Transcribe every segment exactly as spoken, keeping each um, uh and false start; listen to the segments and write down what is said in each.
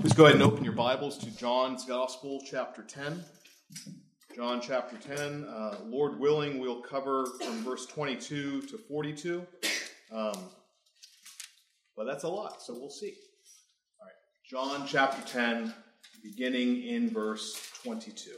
Let's go ahead and open your Bibles to John's Gospel, chapter ten. John chapter ten. Uh, Lord willing, we'll cover from verse twenty-two to forty-two. Um, but that's a lot, so we'll see. All right, John chapter ten, beginning in verse twenty-two.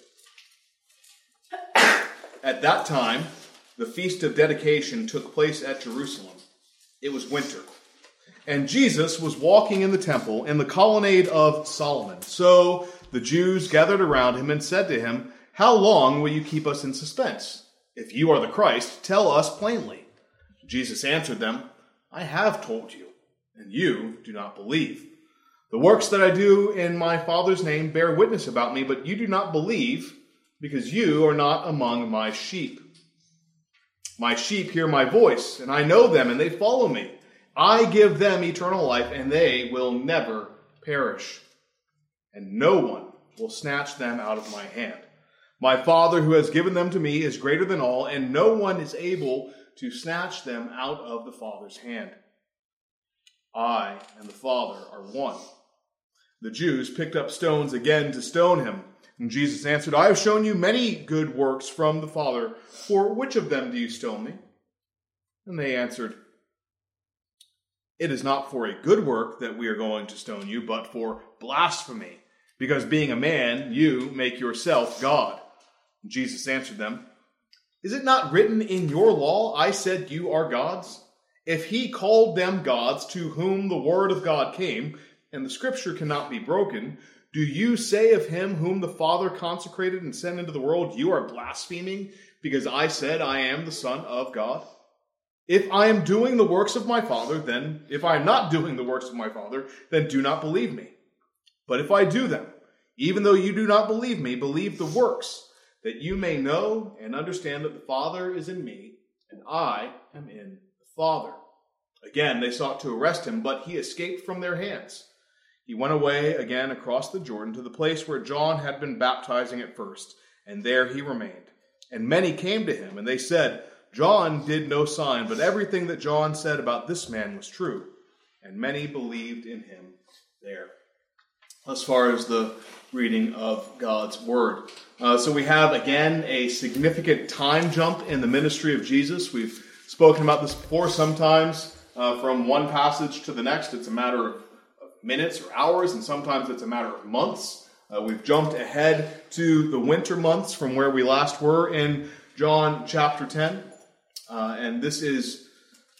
At that time, the feast of dedication took place at Jerusalem. It was winter. And Jesus was walking in the temple in the colonnade of Solomon. So the Jews gathered around him and said to him, "How long will you keep us in suspense? If you are the Christ, tell us plainly." Jesus answered them, "I have told you, and you do not believe. The works that I do in my Father's name bear witness about me, but you do not believe because you are not among my sheep. My sheep hear my voice, and I know them, and they follow me. I give them eternal life, and they will never perish, and no one will snatch them out of my hand. My Father who has given them to me is greater than all, and no one is able to snatch them out of the Father's hand. I and the Father are one." The Jews picked up stones again to stone him, and Jesus answered, "I have shown you many good works from the Father. For which of them do you stone me?" And they answered, "It is not for a good work that we are going to stone you, but for blasphemy, because being a man, you make yourself God." And Jesus answered them, "Is it not written in your law, I said you are gods? If he called them gods to whom the word of God came, and the scripture cannot be broken, do you say of him whom the Father consecrated and sent into the world, you are blaspheming, because I said I am the Son of God? If I am doing the works of my Father, then, if I am not doing the works of my Father, then do not believe me. But if I do them, even though you do not believe me, believe the works, that you may know and understand that the Father is in me, and I am in the Father." Again, they sought to arrest him, but he escaped from their hands. He went away again across the Jordan to the place where John had been baptizing at first, and there he remained. And many came to him, and they said, "John did no sign, but everything that John said about this man was true." And many believed in him there. As far as the reading of God's word. Uh, so we have, again, a significant time jump in the ministry of Jesus. We've spoken about this before. Sometimes uh, from one passage to the next, it's a matter of, of minutes or hours, and sometimes it's a matter of months. Uh, we've jumped ahead to the winter months from where we last were in John chapter ten. Uh, and this is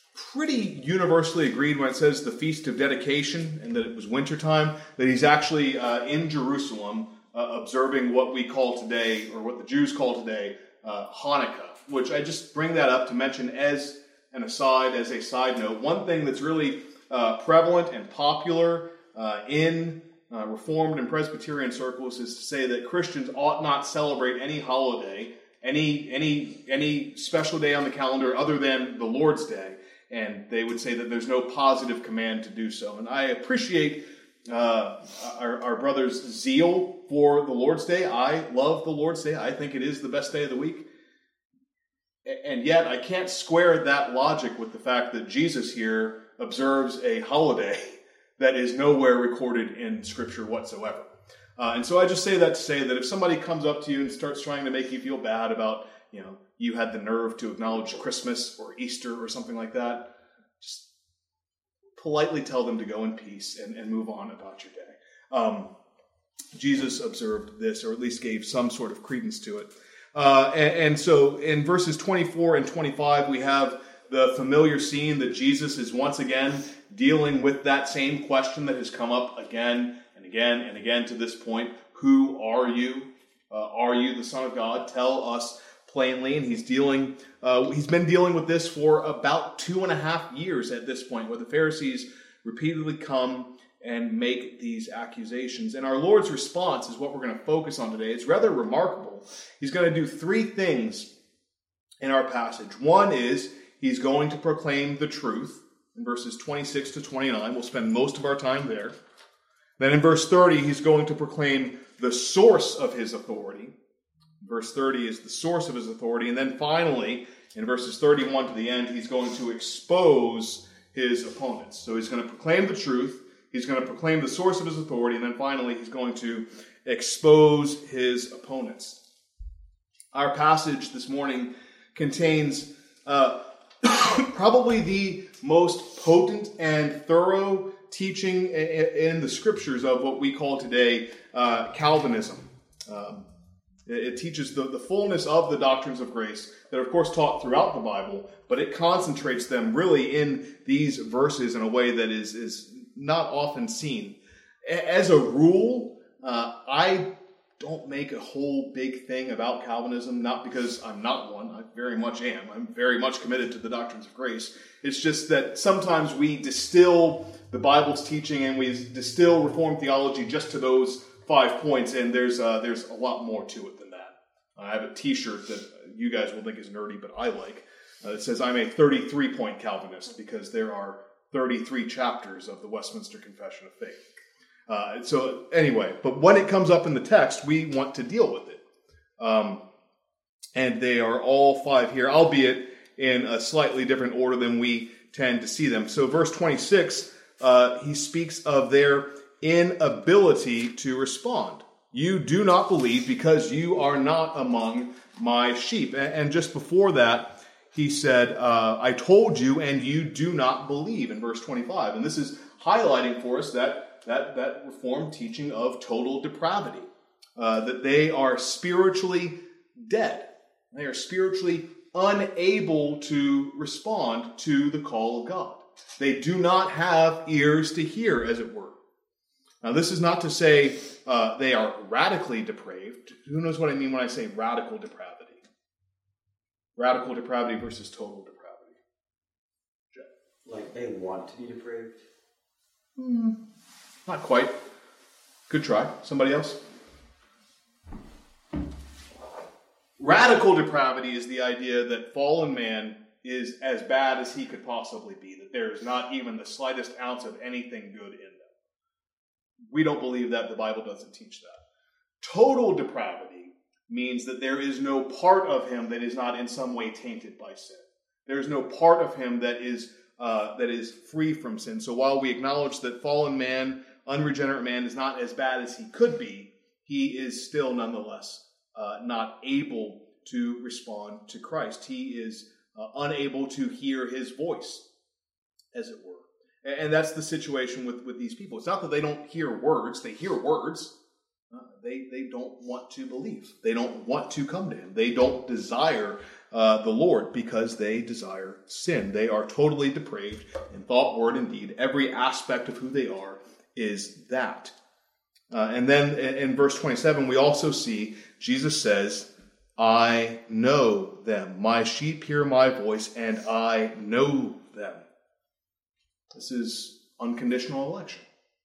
pretty universally agreed when it says the Feast of Dedication and that it was wintertime, that he's actually uh, in Jerusalem uh, observing what we call today, or what the Jews call today, uh, Hanukkah, which I just bring that up to mention as an aside, as a side note. One thing that's really uh, prevalent and popular uh, in uh, Reformed and Presbyterian circles is to say that Christians ought not celebrate any holiday Any any any special day on the calendar other than the Lord's Day, and they would say that there's no positive command to do so. And I appreciate uh, our, our brother's zeal for the Lord's Day. I love the Lord's Day. I think it is the best day of the week. And yet I can't square that logic with the fact that Jesus here observes a holiday that is nowhere recorded in Scripture whatsoever. Uh, and so I just say that to say that if somebody comes up to you and starts trying to make you feel bad about, you know, you had the nerve to acknowledge Christmas or Easter or something like that, just politely tell them to go in peace and, and move on about your day. Um, Jesus observed this, or at least gave some sort of credence to it. Uh, and, and so in verses twenty-four and twenty-five, we have the familiar scene that Jesus is once again dealing with that same question that has come up again and again and again to this point. Who are you? Uh, are you the Son of God? Tell us plainly. And he's dealing, uh, he's been dealing with this for about two and a half years at this point, where the Pharisees repeatedly come and make these accusations. And our Lord's response is what we're going to focus on today. It's rather remarkable. He's going to do three things in our passage. One is he's going to proclaim the truth in verses twenty-six to twenty-nine. We'll spend most of our time there. Then in verse thirty, he's going to proclaim the source of his authority. Verse thirty is the source of his authority. And then finally, in verses thirty-one to the end, he's going to expose his opponents. So he's going to proclaim the truth. He's going to proclaim the source of his authority, and then finally he's going to expose his opponents. Our passage this morning contains uh, probably the most potent and thorough teaching in the scriptures of what we call today uh, Calvinism. Um, it teaches the, the fullness of the doctrines of grace that are, of course, taught throughout the Bible, but it concentrates them really in these verses in a way that is, is not often seen. As a rule, uh, I don't make a whole big thing about Calvinism, not because I'm not one. I very much am. I'm very much committed to the doctrines of grace. It's just that sometimes we distill the Bible's teaching and we distill Reformed theology just to those five points, and there's uh, there's a lot more to it than that. I have a T-shirt that you guys will think is nerdy, but I like. Uh, it says I'm a thirty-three point Calvinist because there are thirty-three chapters of the Westminster Confession of Faith. Uh, so anyway, but when it comes up in the text, we want to deal with it. Um, and they are all five here, albeit in a slightly different order than we tend to see them. So verse twenty-six, uh, he speaks of their inability to respond. You do not believe because you are not among my sheep. And, and just before that, he said, uh, I told you and you do not believe in verse twenty-five. And this is highlighting for us that That, that Reformed teaching of total depravity, uh, that they are spiritually dead. They are spiritually unable to respond to the call of God. They do not have ears to hear, as it were. Now, this is not to say uh, they are radically depraved. Who knows what I mean when I say radical depravity? Radical depravity versus total depravity. Jeff. Like they want to be depraved? Hmm. Not quite. Good try. Somebody else? Radical depravity is the idea that fallen man is as bad as he could possibly be, that there is not even the slightest ounce of anything good in them. We don't believe that. The Bible doesn't teach that. Total depravity means that there is no part of him that is not in some way tainted by sin. There is no part of him that is uh, that is free from sin. So while we acknowledge that fallen man, unregenerate man is not as bad as he could be, he is still nonetheless uh, not able to respond to Christ. He is uh, unable to hear his voice, as it were. And, and that's the situation with, with these people. It's not that they don't hear words. They hear words. Uh, they, they don't want to believe. They don't want to come to him. They don't desire uh, the Lord because they desire sin. They are totally depraved in thought, word, and deed. Every aspect of who they are is that. Uh, and then in, in verse twenty-seven, we also see Jesus says, I know them. My sheep hear my voice, and I know them. This is unconditional election.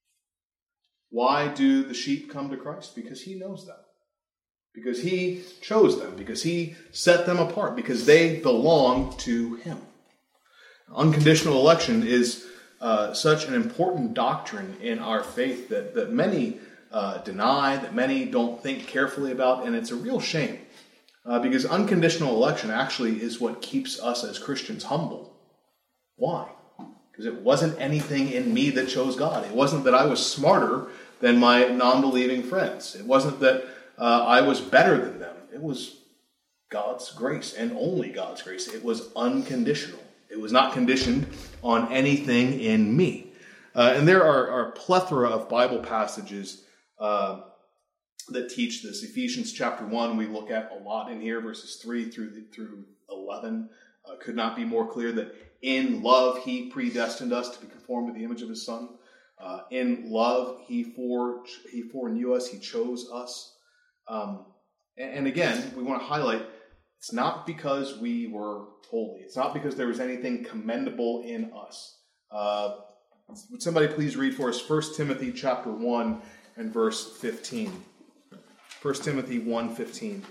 Why do the sheep come to Christ? Because he knows them. Because he chose them. Because he set them apart. Because they belong to him. Unconditional election is Uh, such an important doctrine in our faith that, that many uh, deny, that many don't think carefully about, and it's a real shame. Uh, because unconditional election actually is what keeps us as Christians humble. Why? Because it wasn't anything in me that chose God. It wasn't that I was smarter than my non-believing friends. It wasn't that uh, I was better than them. It was God's grace, and only God's grace. It was unconditional. It was not conditioned on anything in me. Uh, and there are, are a plethora of Bible passages uh, that teach this. Ephesians chapter one, we look at a lot in here, verses three through, through eleven. Uh, could not be more clear that in love he predestined us to be conformed to the image of his Son. Uh, in love he, fore, he foreknew us, he chose us. Um, and, and again, we want to highlight, it's not because we were holy. It's not because there was anything commendable in us. Uh, would somebody please read for us First Timothy chapter one and verse fifteen. First Timothy one fifteen.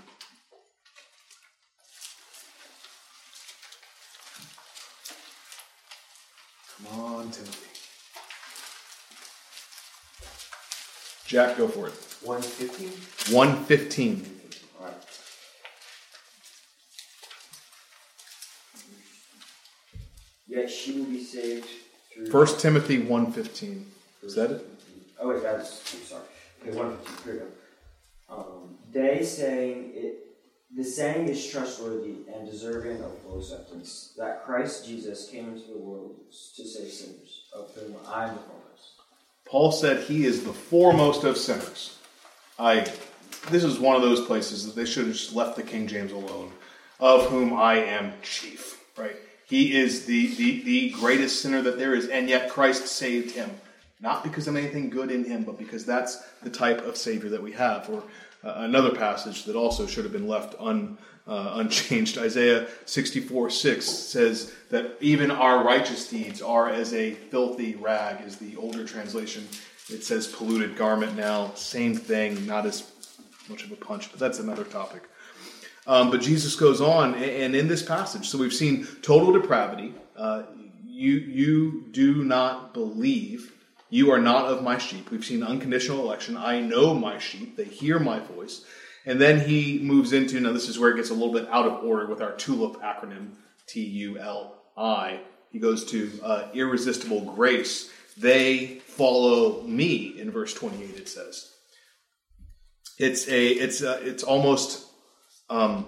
Come on, Timothy. Jack, go for it. one fifteen? one fifteen. All right. Yet she will be saved through... First Timothy one fifteen. Is that it? Oh wait, that's, I'm sorry. Okay, one fifty, here we go. Um, they saying it, the saying is trustworthy and deserving of full acceptance, that Christ Jesus came into the world to save sinners, of whom I am the foremost. Paul said he is the foremost of sinners. I. This is one of those places that they should have just left the King James alone, of whom I am chief. Right? He is the, the, the greatest sinner that there is, and yet Christ saved him. Not because of anything good in him, but because that's the type of Savior that we have. Or uh, another passage that also should have been left un, uh, unchanged. Isaiah sixty-four six says that even our righteous deeds are as a filthy rag, is the older translation. It says polluted garment now. Same thing, not as much of a punch, but that's another topic. Um, but Jesus goes on, and in this passage, so we've seen total depravity. Uh, you, you do not believe. You are not of my sheep. We've seen unconditional election. I know my sheep. They hear my voice. And then he moves into, now this is where it gets a little bit out of order with our TULIP acronym, T U L I. He goes to uh, irresistible grace. They follow me, in verse twenty-eight it says. It's a, it's a, it's almost, um,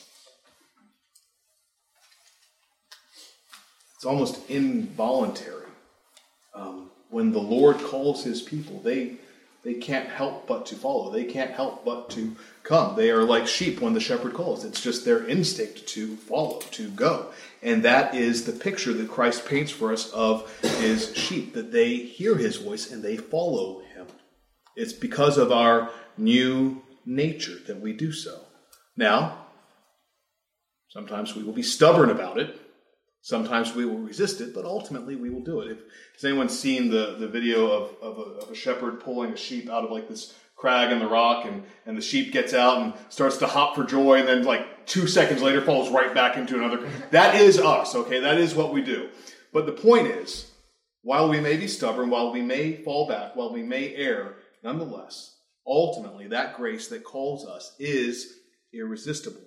it's almost involuntary. Um, when the Lord calls his people, they, they can't help but to follow. They can't help but to come. They are like sheep when the shepherd calls. It's just their instinct to follow, to go. And that is the picture that Christ paints for us of his sheep, that they hear his voice and they follow him. It's because of our new nature that we do so. Now, sometimes we will be stubborn about it. Sometimes we will resist it, but ultimately we will do it. If, has anyone seen the, the video of, of, a, of a shepherd pulling a sheep out of like this crag in the rock, and, and the sheep gets out and starts to hop for joy, and then like two seconds later falls right back into another? That is us, okay? That is what we do. But the point is, while we may be stubborn, while we may fall back, while we may err, nonetheless, ultimately, that grace that calls us is irresistible.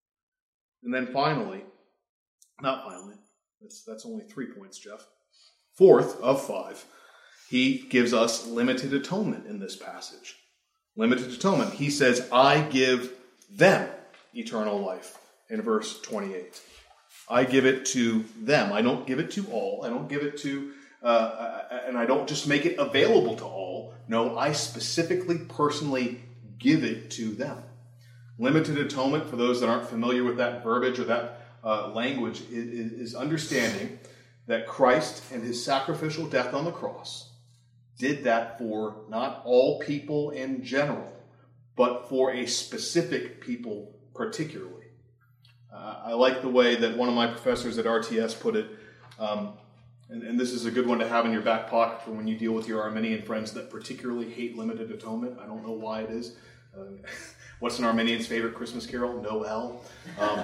And then finally, not finally, that's, that's only three points, Jeff. Fourth of five, he gives us limited atonement in this passage. Limited atonement. He says, I give them eternal life in verse twenty-eight. I give it to them. I don't give it to all. I don't give it to... Uh, and I don't just make it available to all. No, I specifically, personally give it to them. Limited atonement, for those that aren't familiar with that verbiage or that uh, language, is, is understanding that Christ and his sacrificial death on the cross did that for not all people in general, but for a specific people particularly. Uh, I like the way that one of my professors at R T S put it. Um, And, and this is a good one to have in your back pocket for when you deal with your Arminian friends that particularly hate limited atonement. I don't know why it is. Uh, what's an Arminian's favorite Christmas carol? Noel. Um,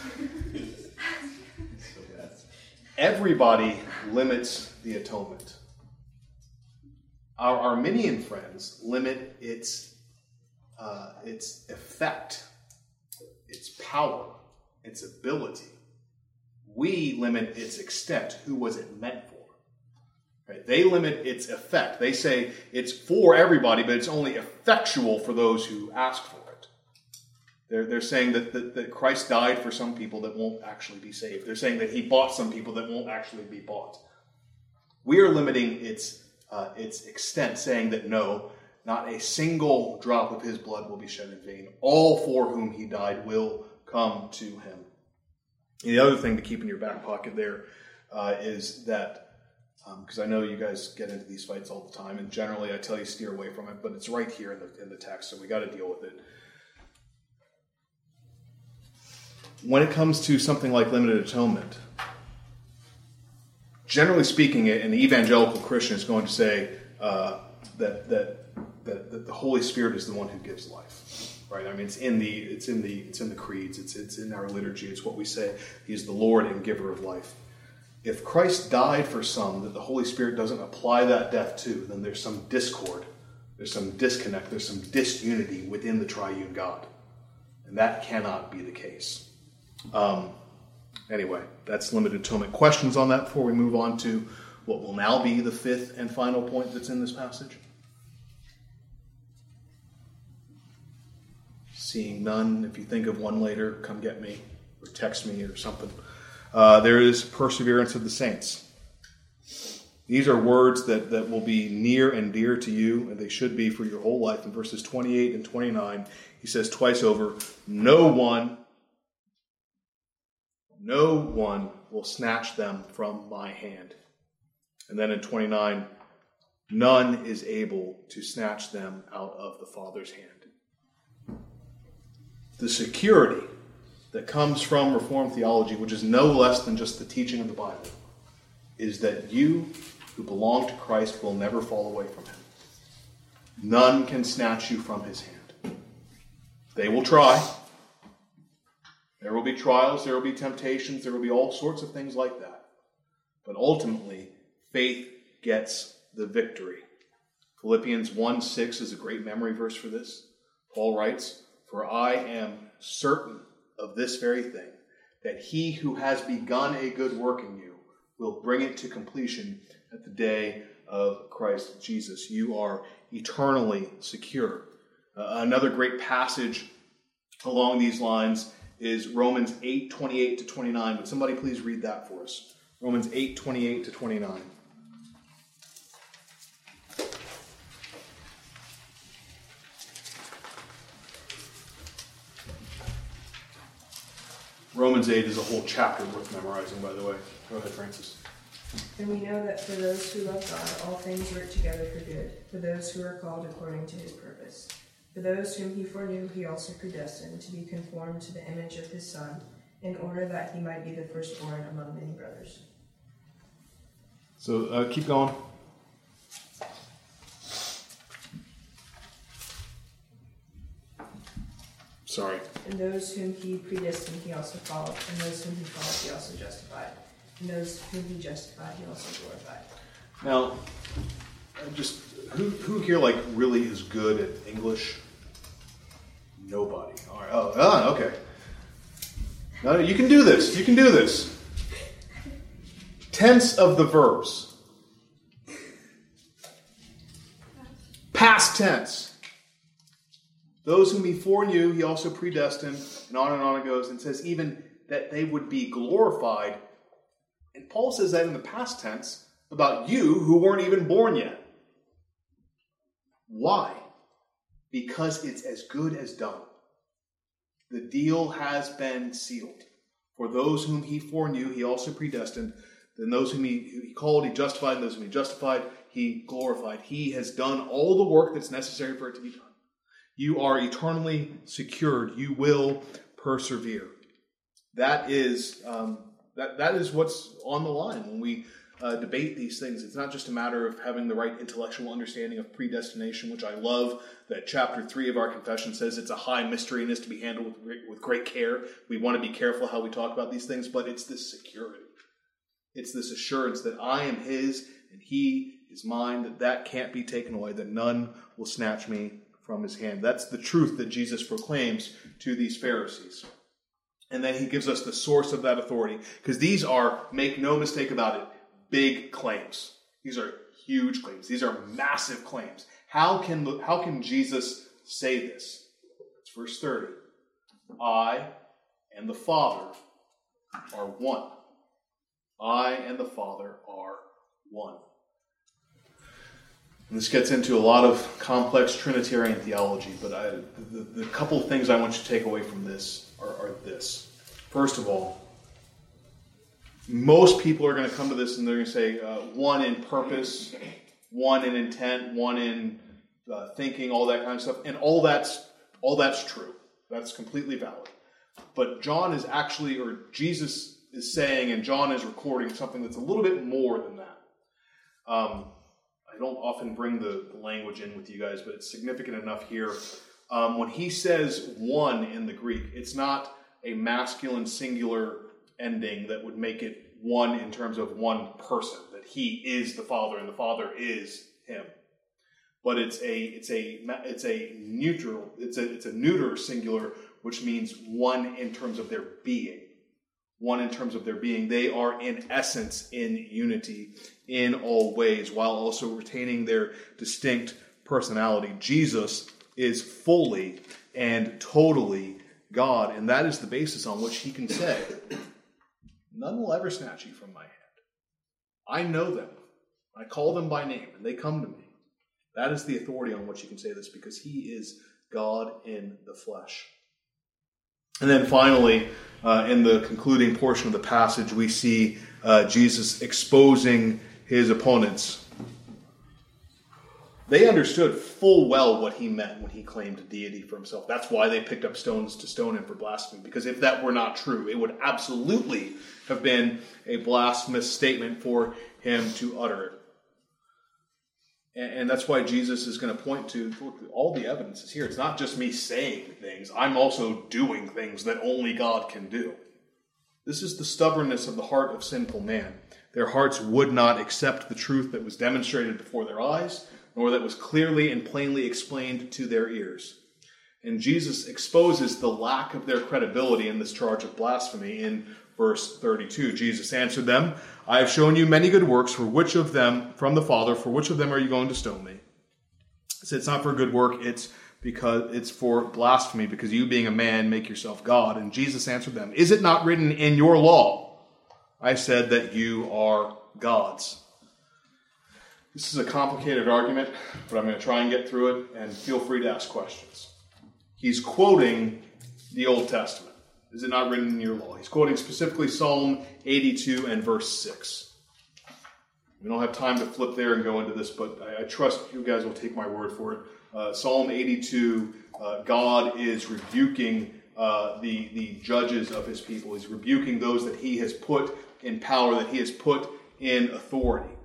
everybody limits the atonement. Our Arminian friends limit its, uh, its effect, its power, its ability. We limit its extent. Who was it meant for? Right? They limit its effect. They say it's for everybody, but it's only effectual for those who ask for it. They're, they're saying that, that, that Christ died for some people that won't actually be saved. They're saying that he bought some people that won't actually be bought. We are limiting its, uh, its extent, saying that no, not a single drop of his blood will be shed in vain. All for whom he died will come to him. The other thing to keep in your back pocket there uh, is that, because um, I know you guys get into these fights all the time, and generally I tell you steer away from it, but it's right here in the, in the text, so we got to deal with it. When it comes to something like limited atonement, generally speaking, an evangelical Christian is going to say uh, that, that, that, that the Holy Spirit is the one who gives life. Right? I mean, it's in the it's in the it's in the creeds. It's it's in our liturgy. It's what we say. He's the Lord and giver of life. If Christ died for some that the Holy Spirit doesn't apply that death to, then there's some discord, there's some disconnect, there's some disunity within the triune God, and that cannot be the case. Um, anyway, that's limited atonement. Questions on that before we move on to what will now be the fifth and final point that's in this passage? Seeing none, if you think of one later, come get me, or text me or something. Uh, there is perseverance of the saints. These are words that, that will be near and dear to you, and they should be for your whole life. In verses twenty-eight and twenty-nine, he says twice over, no one, no one will snatch them from my hand. And then in twenty-nine, none is able to snatch them out of the Father's hand. The security that comes from Reformed theology, which is no less than just the teaching of the Bible, is that you who belong to Christ will never fall away from him. None can snatch you from his hand. They will try. There will be trials, there will be temptations, there will be all sorts of things like that. But ultimately, faith gets the victory. Philippians one six is a great memory verse for this. Paul writes, "For I am certain of this very thing, that he who has begun a good work in you will bring it to completion at the day of Christ Jesus." You are eternally secure. Uh, another great passage along these lines is Romans eight twenty-eight to twenty-nine. Would somebody please read that for us? Romans eight twenty-eight to twenty-nine. Romans eight is a whole chapter worth memorizing, by the way. Go ahead, Francis. And we know that for those who love God, all things work together for good, for those who are called according to his purpose. For those whom he foreknew, he also predestined to be conformed to the image of his Son, in order that he might be the firstborn among many brothers. So uh, keep going. Sorry. And those whom he predestined, he also called. And those whom he called, he also justified. And those whom he justified, he also glorified. Now, just who who here like really is good at English? Nobody. All right. Oh, ah, okay. No, you can do this. You can do this. Tense of the verbs. Past tense. Those whom he foreknew, he also predestined, and on and on it goes, and says even that they would be glorified. And Paul says that in the past tense about you who weren't even born yet. Why? Because it's as good as done. The deal has been sealed. For those whom he foreknew, he also predestined. Then those whom he, he called, he justified. And those whom he justified, he glorified. He has done all the work that's necessary for it to be done. You are eternally secured. You will persevere. That is um, that that is what's on the line when we uh, debate these things. It's not just a matter of having the right intellectual understanding of predestination, which I love that chapter three of our confession says it's a high mystery and is to be handled with great, with great care. We want to be careful how we talk about these things, but it's this security. It's this assurance that I am his and he is mine, that that can't be taken away, that none will snatch me from his hand. That's the truth that Jesus proclaims to these Pharisees. And then he gives us the source of that authority, because these are, make no mistake about it, big claims. These are huge claims. These are massive claims. How can, how can Jesus say this? It's verse thirty. I and the Father are one. I and the Father are one. And this gets into a lot of complex Trinitarian theology, but I, the, the couple of things I want you to take away from this are, are this. First of all, most people are going to come to this and they're going to say uh, one in purpose, one in intent, one in uh, thinking, all that kind of stuff, and all that's all that's true. That's completely valid. But John is actually, or Jesus is saying, and John is recording something that's a little bit more than that. Um, I don't often bring the, the language in with you guys, but it's significant enough here. Um, when he says one in the Greek, it's not a masculine singular ending that would make it one in terms of one person, that he is the Father and the Father is him. But it's a it's a it's a neutral it's a it's a neuter singular, which means one in terms of their being. One in terms of their being. They are in essence in unity. in all ways while also retaining their distinct personality. Jesus is fully and totally God, and that is the basis on which he can say, none will ever snatch you from my hand. I know them. I call them by name, and they come to me. That is the authority on which he can say this, because he is God in the flesh. And then finally, uh, in the concluding portion of the passage, we see uh, Jesus exposing his opponents. They understood full well what he meant when he claimed deity for himself. That's why they picked up stones to stone him for blasphemy, because if that were not true, it would absolutely have been a blasphemous statement for him to utter it. And that's why Jesus is going to point to, look, all the evidence is here. It's not just me saying things. I'm also doing things that only God can do. This is the stubbornness of the heart of sinful man. Their hearts would not accept the truth that was demonstrated before their eyes, nor that was clearly and plainly explained to their ears. And Jesus exposes the lack of their credibility in this charge of blasphemy in verse thirty-two. Jesus answered them, I have shown you many good works. For which of them, from the Father, for which of them are you going to stone me? He said, it's not for a good work, it's because it's for blasphemy, because you being a man make yourself God. And Jesus answered them, is it not written in your law, I said that you are gods? This is a complicated argument, but I'm going to try and get through it, and feel free to ask questions. He's quoting the Old Testament. Is it not written in your law? He's quoting specifically Psalm eighty-two and verse six. We don't have time to flip there and go into this, but I, I trust you guys will take my word for it. Uh, Psalm eighty-two, uh, God is rebuking uh, the, the judges of his people. He's rebuking those that he has put in power, that he has put in authority.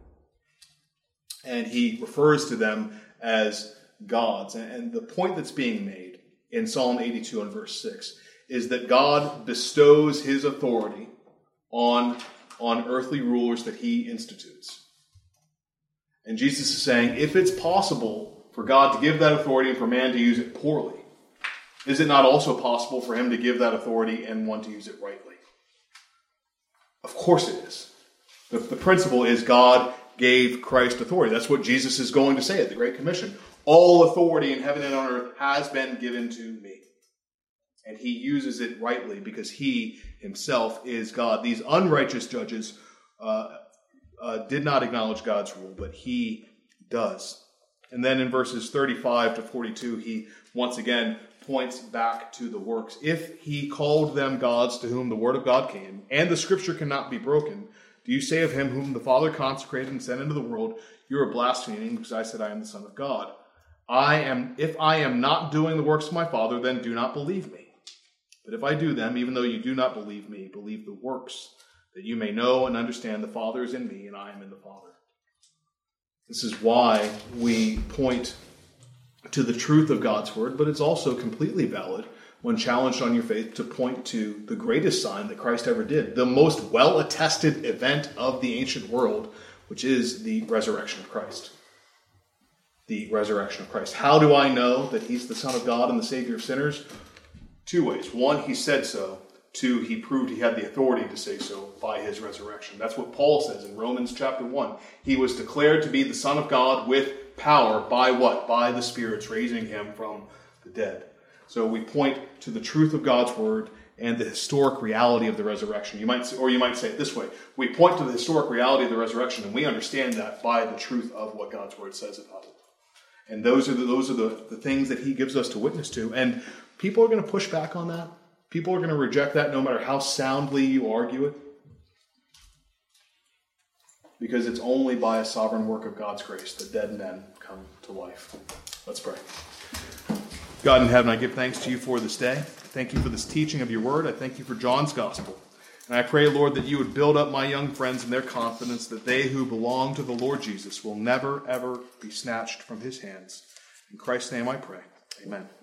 And he refers to them as gods. And, and the point that's being made in Psalm eighty-two and verse six is that God bestows his authority on, on earthly rulers that he institutes. And Jesus is saying, if it's possible for God to give that authority and for man to use it poorly, is it not also possible for him to give that authority and one to use it rightly? Of course it is. The, the principle is God gave Christ authority. That's what Jesus is going to say at the Great Commission. All authority in heaven and on earth has been given to me. And he uses it rightly because he himself is God. These unrighteous judges uh, uh, did not acknowledge God's rule, but he does. And then in verses thirty-five to forty-two, he once again points back to the works. If he called them gods to whom the word of God came, and the scripture cannot be broken, do you say of him whom the Father consecrated and sent into the world, you are blaspheming because I said I am the Son of God? I am. If I am not doing the works of my Father, then do not believe me. But if I do them, even though you do not believe me, believe the works, that you may know and understand the Father is in me and I am in the Father. This is why we point to the truth of God's word, but it's also completely valid when challenged on your faith to point to the greatest sign that Christ ever did, the most well-attested event of the ancient world, which is the resurrection of Christ. The resurrection of Christ. How do I know that he's the Son of God and the Savior of sinners? Two ways. One, he said so. Two, he proved he had the authority to say so by his resurrection. That's what Paul says in Romans chapter one. He was declared to be the Son of God with power by what? By the Spirit's raising him from the dead. So we point to the truth of God's word and the historic reality of the resurrection. You might, or you might say it this way. We point to the historic reality of the resurrection, and we understand that by the truth of what God's word says about it. And those are the, those are the, the things that he gives us to witness to. And people are going to push back on that. People are going to reject that no matter how soundly you argue it. Because it's only by a sovereign work of God's grace that dead men come to life. Let's pray. God in heaven, I give thanks to you for this day. Thank you for this teaching of your word. I thank you for John's gospel. And I pray, Lord, that you would build up my young friends in their confidence that they who belong to the Lord Jesus will never, ever be snatched from his hands. In Christ's name I pray. Amen.